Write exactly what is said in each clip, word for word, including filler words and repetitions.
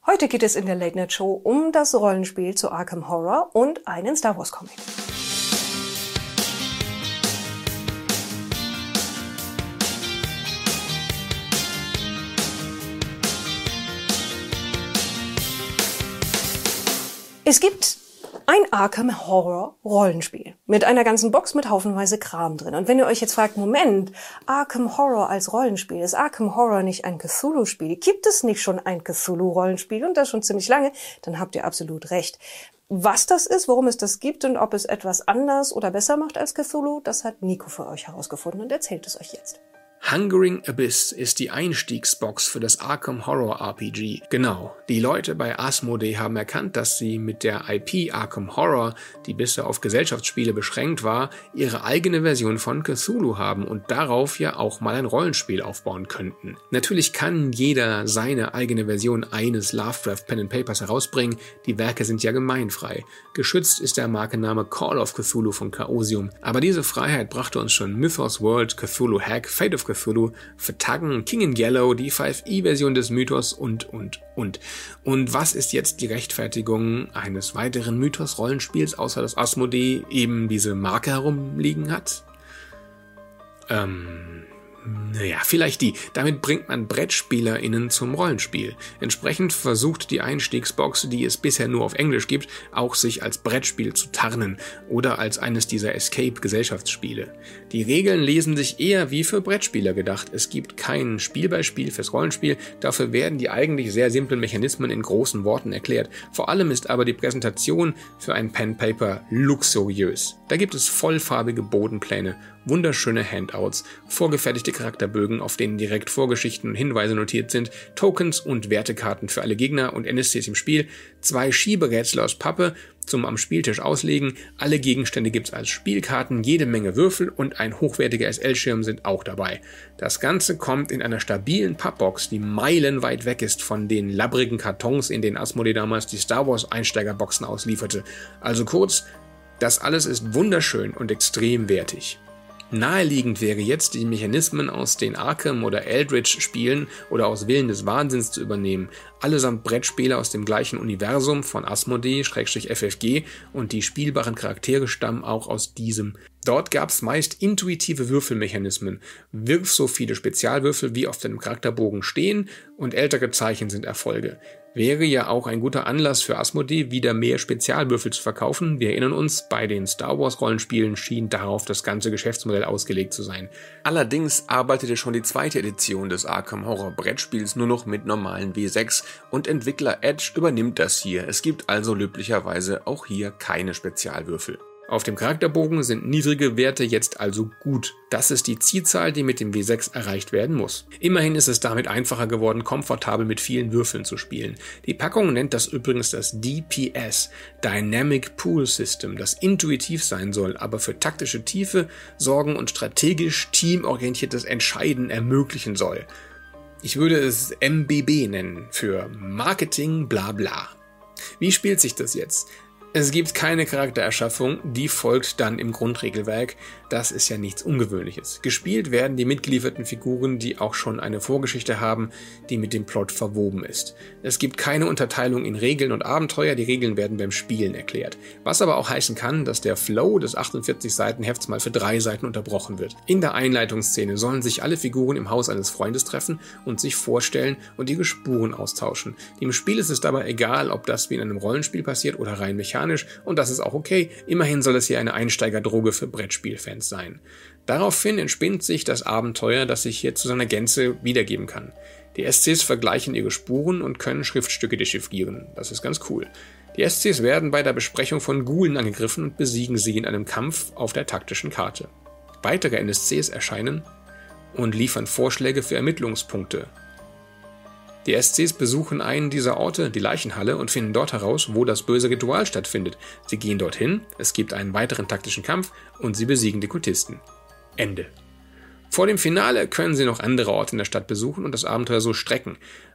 Heute geht es in der Late Night Show um das Rollenspiel zu Arkham Horror und einen Star Wars Comic. Es gibt ein Arkham Horror Rollenspiel mit einer ganzen Box mit haufenweise Kram drin. Und wenn ihr euch jetzt fragt, Moment, Arkham Horror als Rollenspiel, ist Arkham Horror nicht ein Cthulhu-Spiel? Gibt es nicht schon ein Cthulhu-Rollenspiel und das schon ziemlich lange? Dann habt ihr absolut recht. Was das ist, warum es das gibt und ob es etwas anders oder besser macht als Cthulhu, das hat Nico für euch herausgefunden und erzählt es euch jetzt. Hungering Abyss ist die Einstiegsbox für das Arkham Horror R P G. Genau, die Leute bei Asmodee haben erkannt, dass sie mit der I P Arkham Horror, die bisher auf Gesellschaftsspiele beschränkt war, ihre eigene Version von Cthulhu haben und darauf ja auch mal ein Rollenspiel aufbauen könnten. Natürlich kann jeder seine eigene Version eines Lovecraft Pen and Papers herausbringen, die Werke sind ja gemeinfrei. Geschützt ist der Markenname Call of Cthulhu von Chaosium, aber diese Freiheit brachte uns schon Mythos World, Cthulhu Hack, Fate of Cthulhu, Vertaggen, King in Yellow, die fünf E-Version des Mythos und, und, und. Und was ist jetzt die Rechtfertigung eines weiteren Mythos-Rollenspiels, außer dass Asmodee eben diese Marke herumliegen hat? Ähm... Naja, vielleicht die. Damit bringt man BrettspielerInnen zum Rollenspiel. Entsprechend versucht die Einstiegsbox, die es bisher nur auf Englisch gibt, auch sich als Brettspiel zu tarnen oder als eines dieser Escape-Gesellschaftsspiele. Die Regeln lesen sich eher wie für Brettspieler gedacht. Es gibt kein Spielbeispiel fürs Rollenspiel, dafür werden die eigentlich sehr simplen Mechanismen in großen Worten erklärt. Vor allem ist aber die Präsentation für ein Pen-Paper luxuriös. Da gibt es vollfarbige Bodenpläne, wunderschöne Handouts, vorgefertigte Charakterbögen, auf denen direkt Vorgeschichten und Hinweise notiert sind, Tokens und Wertekarten für alle Gegner und N S Cs im Spiel, zwei Schieberätsel aus Pappe zum am Spieltisch auslegen, alle Gegenstände gibt's als Spielkarten, jede Menge Würfel und ein hochwertiger S L-Schirm sind auch dabei. Das Ganze kommt in einer stabilen Pappbox, die meilenweit weg ist von den labbrigen Kartons, in denen Asmodee damals die Star Wars Einsteigerboxen auslieferte. Also kurz, das alles ist wunderschön und extrem wertig. Naheliegend wäre jetzt, die Mechanismen aus den Arkham- oder Eldritch-Spielen oder aus Willen des Wahnsinns zu übernehmen. Allesamt Brettspiele aus dem gleichen Universum von Asmodee-F F G und die spielbaren Charaktere stammen auch aus diesem. Dort gab es meist intuitive Würfelmechanismen. Wirf so viele Spezialwürfel, wie auf deinem Charakterbogen stehen und ältere Zeichen sind Erfolge. Wäre ja auch ein guter Anlass für Asmodee, wieder mehr Spezialwürfel zu verkaufen. Wir erinnern uns, bei den Star Wars Rollenspielen schien darauf das ganze Geschäftsmodell ausgelegt zu sein. Allerdings arbeitete schon die zweite Edition des Arkham Horror Brettspiels nur noch mit normalen W sechs und Entwickler Edge übernimmt das hier. Es gibt also löblicherweise auch hier keine Spezialwürfel. Auf dem Charakterbogen sind niedrige Werte jetzt also gut. Das ist die Zielzahl, die mit dem W sechs erreicht werden muss. Immerhin ist es damit einfacher geworden, komfortabel mit vielen Würfeln zu spielen. Die Packung nennt das übrigens das D P S, Dynamic Pool System, das intuitiv sein soll, aber für taktische Tiefe sorgen und strategisch teamorientiertes Entscheiden ermöglichen soll. Ich würde es M B B nennen, für Marketing bla bla. Wie spielt sich das jetzt? Es gibt keine Charaktererschaffung, die folgt dann im Grundregelwerk. Das ist ja nichts Ungewöhnliches. Gespielt werden die mitgelieferten Figuren, die auch schon eine Vorgeschichte haben, die mit dem Plot verwoben ist. Es gibt keine Unterteilung in Regeln und Abenteuer, die Regeln werden beim Spielen erklärt. Was aber auch heißen kann, dass der Flow des achtundvierzig Seiten Hefts mal für drei Seiten unterbrochen wird. In der Einleitungsszene sollen sich alle Figuren im Haus eines Freundes treffen und sich vorstellen und ihre Spuren austauschen. Im Spiel ist es dabei egal, ob das wie in einem Rollenspiel passiert oder rein mechanisch. Und das ist auch okay, immerhin soll es hier eine Einsteigerdroge für Brettspielfans sein. Daraufhin entspinnt sich das Abenteuer, das sich hier zu seiner Gänze wiedergeben kann. Die S Cs vergleichen ihre Spuren und können Schriftstücke dechiffrieren. Das ist ganz cool. Die S Cs werden bei der Besprechung von Ghoulen angegriffen und besiegen sie in einem Kampf auf der taktischen Karte. Weitere N S Cs erscheinen und liefern Vorschläge für Ermittlungspunkte. Die S Cs besuchen einen dieser Orte, die Leichenhalle, und finden dort heraus, wo das böse Ritual stattfindet. Sie gehen dorthin, es gibt einen weiteren taktischen Kampf und sie besiegen die Kultisten. Ende. Vor dem Finale können sie noch andere Orte in der Stadt besuchen und das Abenteuer so strecken.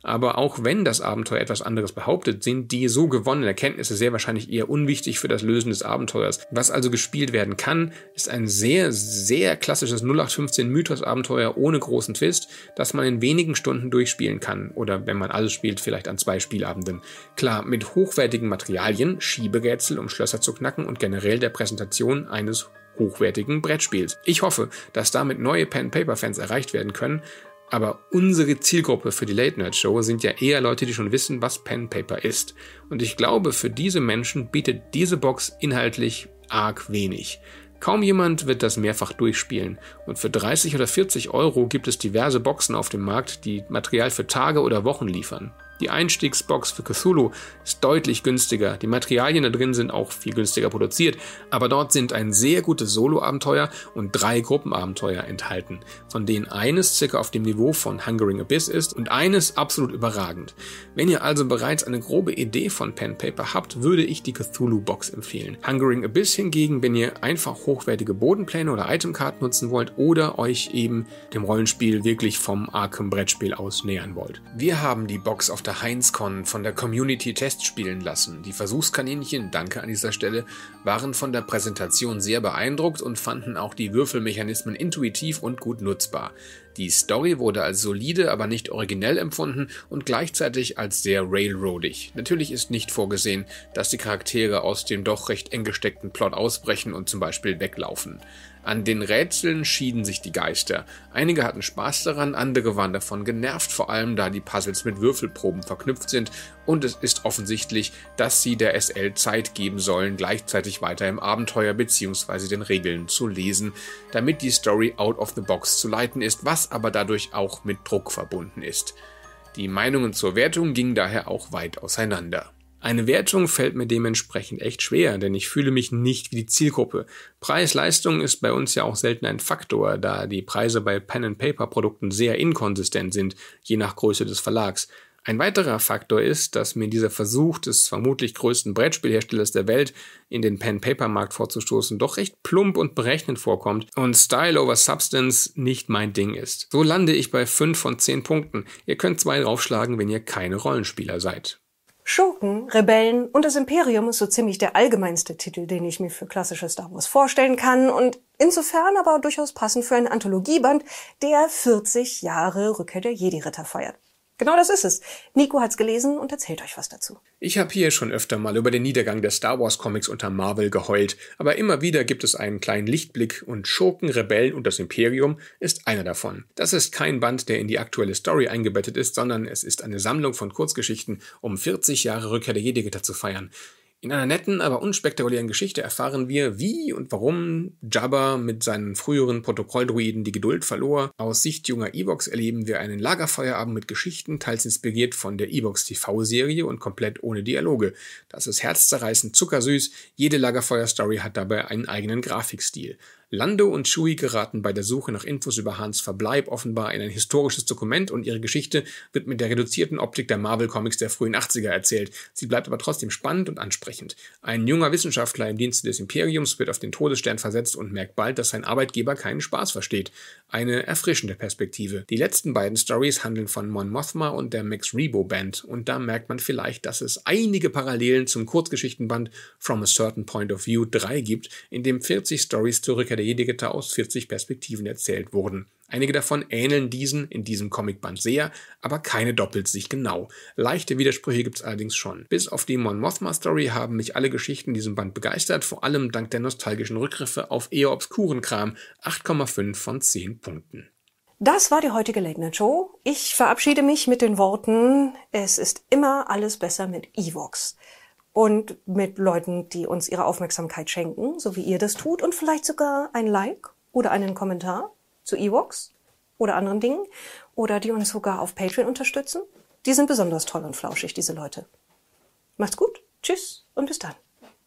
Aber auch wenn das Abenteuer etwas anderes behauptet, sind die so gewonnenen Erkenntnisse sehr wahrscheinlich eher unwichtig für das Lösen des Abenteuers. Was also gespielt werden kann, ist ein sehr, sehr klassisches null acht fünfzehn Mythos-Abenteuer ohne großen Twist, das man in wenigen Stunden durchspielen kann. Oder wenn man alles spielt, vielleicht an zwei Spielabenden. Klar, mit hochwertigen Materialien, Schieberätsel, um Schlösser zu knacken und generell der Präsentation eines hochwertigen Brettspiels. Ich hoffe, dass damit neue Pen-Paper-Fans erreicht werden können, aber unsere Zielgruppe für die Late-Night-Show sind ja eher Leute, die schon wissen, was Pen-Paper ist. Und ich glaube, für diese Menschen bietet diese Box inhaltlich arg wenig. Kaum jemand wird das mehrfach durchspielen. Und für dreißig oder vierzig Euro gibt es diverse Boxen auf dem Markt, die Material für Tage oder Wochen liefern. Die Einstiegsbox für Cthulhu ist deutlich günstiger, die Materialien da drin sind auch viel günstiger produziert, aber dort sind ein sehr gutes Solo-Abenteuer und drei Gruppenabenteuer enthalten, von denen eines circa auf dem Niveau von Hungering Abyss ist und eines absolut überragend. Wenn ihr also bereits eine grobe Idee von Pen Paper habt, würde ich die Cthulhu-Box empfehlen. Hungering Abyss hingegen, wenn ihr einfach hochwertige Bodenpläne oder Itemkarten nutzen wollt oder euch eben dem Rollenspiel wirklich vom Arkham-Brettspiel aus nähern wollt. Wir haben die Box auf der Heinz-Con von der Community Test spielen lassen. Die Versuchskaninchen, danke an dieser Stelle, waren von der Präsentation sehr beeindruckt und fanden auch die Würfelmechanismen intuitiv und gut nutzbar. Die Story wurde als solide, aber nicht originell empfunden und gleichzeitig als sehr railroadig. Natürlich ist nicht vorgesehen, dass die Charaktere aus dem doch recht eng gesteckten Plot ausbrechen und zum Beispiel weglaufen. An den Rätseln schieden sich die Geister. Einige hatten Spaß daran, andere waren davon genervt, vor allem da die Puzzles mit Würfelproben verknüpft sind und es ist offensichtlich, dass sie der S L Zeit geben sollen, gleichzeitig weiter im Abenteuer bzw. den Regeln zu lesen, damit die Story out of the box zu leiten ist, was aber dadurch auch mit Druck verbunden ist. Die Meinungen zur Wertung gingen daher auch weit auseinander. Eine Wertung fällt mir dementsprechend echt schwer, denn ich fühle mich nicht wie die Zielgruppe. Preis-Leistung ist bei uns ja auch selten ein Faktor, da die Preise bei Pen-and-Paper-Produkten sehr inkonsistent sind, je nach Größe des Verlags. Ein weiterer Faktor ist, dass mir dieser Versuch des vermutlich größten Brettspielherstellers der Welt in den Pen-Paper-Markt vorzustoßen doch recht plump und berechnend vorkommt und Style over Substance nicht mein Ding ist. So lande ich bei fünf von zehn Punkten. Ihr könnt zwei draufschlagen, wenn ihr keine Rollenspieler seid. Schurken, Rebellen und das Imperium ist so ziemlich der allgemeinste Titel, den ich mir für klassische Star Wars vorstellen kann und insofern aber durchaus passend für einen Anthologieband, der vierzig Jahre Rückkehr der Jedi-Ritter feiert. Genau das ist es. Nico hat's gelesen und erzählt euch was dazu. Ich habe hier schon öfter mal über den Niedergang der Star Wars Comics unter Marvel geheult, aber immer wieder gibt es einen kleinen Lichtblick und Schurken, Rebellen und das Imperium ist einer davon. Das ist kein Band, der in die aktuelle Story eingebettet ist, sondern es ist eine Sammlung von Kurzgeschichten, um vierzig Jahre Rückkehr der Jedi-Ritter zu feiern. In einer netten, aber unspektakulären Geschichte erfahren wir, wie und warum Jabba mit seinen früheren Protokolldruiden die Geduld verlor. Aus Sicht junger Ewoks erleben wir einen Lagerfeuerabend mit Geschichten, teils inspiriert von der Ewoks T V-Serie und komplett ohne Dialoge. Das ist herzzerreißend zuckersüß, jede Lagerfeuer-Story hat dabei einen eigenen Grafikstil. Lando und Chewie geraten bei der Suche nach Infos über Hans Verbleib offenbar in ein historisches Dokument und ihre Geschichte wird mit der reduzierten Optik der Marvel-Comics der frühen achtziger erzählt. Sie bleibt aber trotzdem spannend und ansprechend. Ein junger Wissenschaftler im Dienste des Imperiums wird auf den Todesstern versetzt und merkt bald, dass sein Arbeitgeber keinen Spaß versteht. Eine erfrischende Perspektive. Die letzten beiden Stories handeln von Mon Mothma und der Max Rebo Band und da merkt man vielleicht, dass es einige Parallelen zum Kurzgeschichtenband From a Certain Point of View drei gibt, in dem vierzig Stories zur Rückkehr der Jedi-Ritter aus vierzig Perspektiven erzählt wurden. Einige davon ähneln diesen in diesem Comicband sehr, aber keine doppelt sich genau. Leichte Widersprüche gibt's allerdings schon. Bis auf die Mon Mothma Story haben mich alle Geschichten in diesem Band begeistert, vor allem dank der nostalgischen Rückgriffe auf eher obskuren Kram. acht Komma fünf von zehn Punkten. Das war die heutige Late Night Show. Ich verabschiede mich mit den Worten, es ist immer alles besser mit Ewoks. Und mit Leuten, die uns ihre Aufmerksamkeit schenken, so wie ihr das tut und vielleicht sogar ein Like oder einen Kommentar zu Ewoks oder anderen Dingen oder die uns sogar auf Patreon unterstützen. Die sind besonders toll und flauschig, diese Leute. Macht's gut, tschüss und bis dann.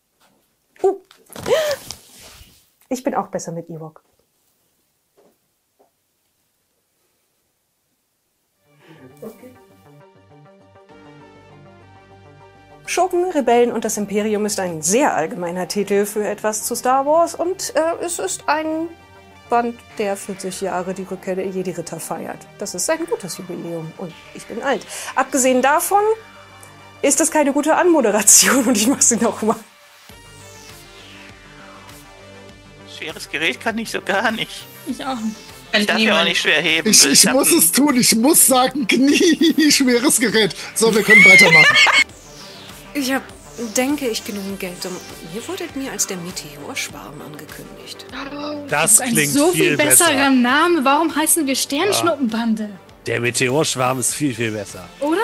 Uh, ich bin auch besser mit Ewok. Okay. Schurken, Rebellen und das Imperium ist ein sehr allgemeiner Titel für etwas zu Star Wars und äh, es ist ein Band, der vierzig Jahre die Rückkehr der Jedi-Ritter feiert. Das ist ein gutes Jubiläum und ich bin alt. Abgesehen davon ist das keine gute Anmoderation und ich mache sie noch mal. Schweres Gerät kann ich so gar nicht. Ich auch nicht. Ich darf ja auch nicht schwer heben. Ich, ich hab muss ein- es tun, ich muss sagen, Knie, schweres Gerät. So, wir können weitermachen. Ich habe, denke ich, genug Geld. Um, hier wurdet mir als der Meteorschwarm angekündigt. Das Ein klingt so viel, viel besserer besser. Name. Warum heißen wir Sternschnuppenbande? Der Meteorschwarm ist viel, viel besser. Oder?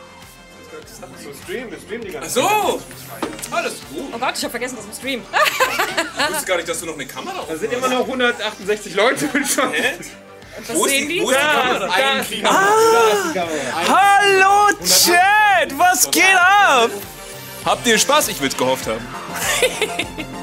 Ach so! Alles gut. Oh Gott, ich habe vergessen, das im Stream. Ich wusste gar nicht, dass du noch eine Kamera Da sind immer noch hundertachtundsechzig Leute. Wo ist die, wo ist die Kamera? Einen kriegen wir. Hallo Chat, was geht ab? Habt ihr Spaß? Ich will's gehofft haben.